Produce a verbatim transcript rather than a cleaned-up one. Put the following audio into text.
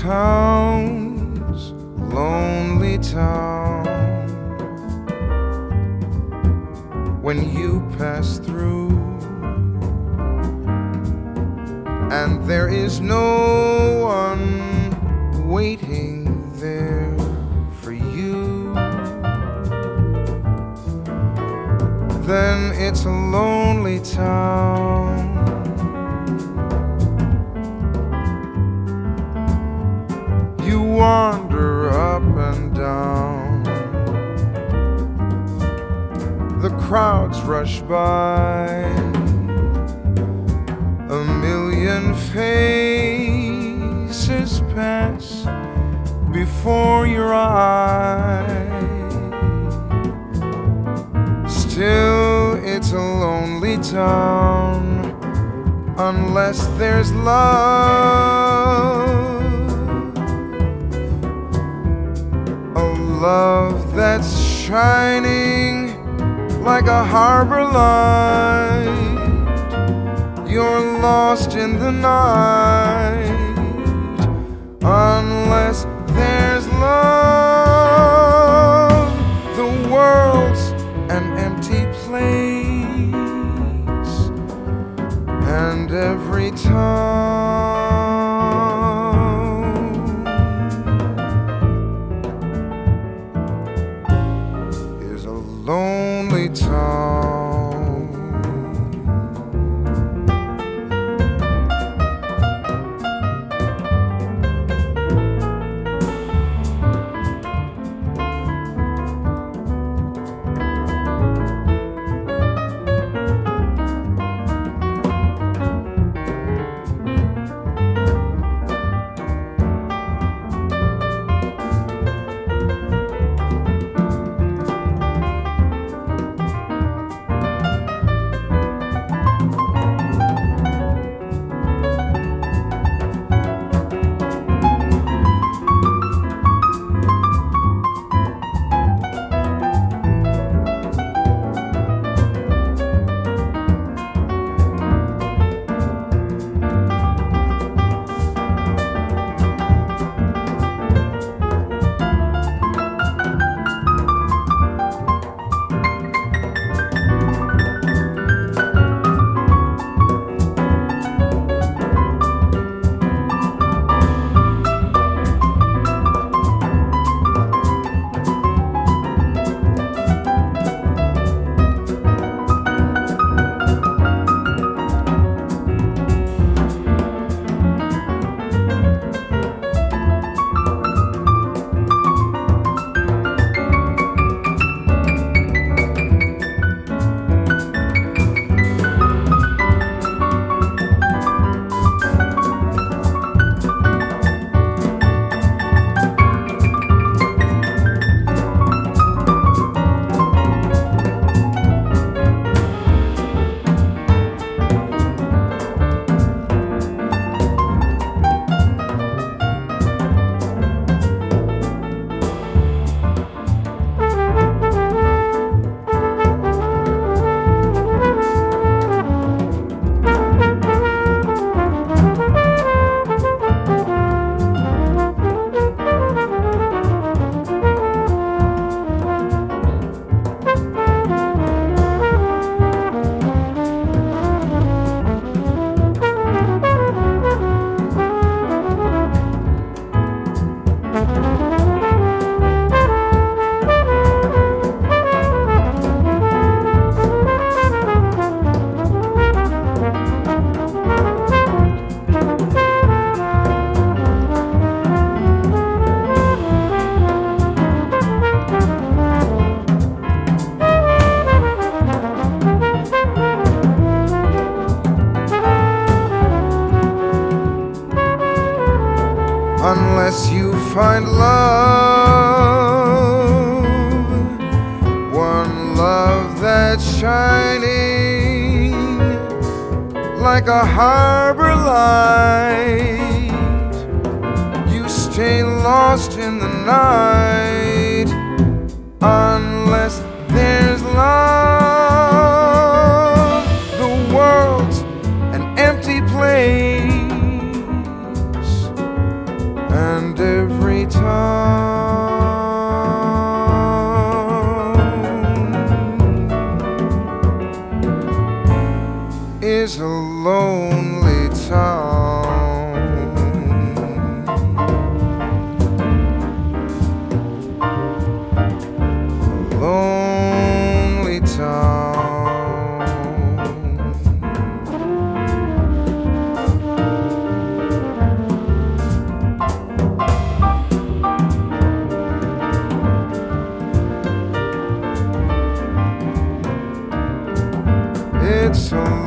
town's lonely town. When you pass through, and there is no one waiting there for you, then it's a lonely town. You wander up and down, the crowds rush by, a million faces pass before your eyes. Still, it's a lonely town unless there's love, a love that's shining like a harbor light. You're lost in the night unless there's love. The world's an empty place, and every town is a lonely town. Unless you find love, one love that's shining like a harbor light. You stay lost in the night unless there's love. The world's an empty place, and soul.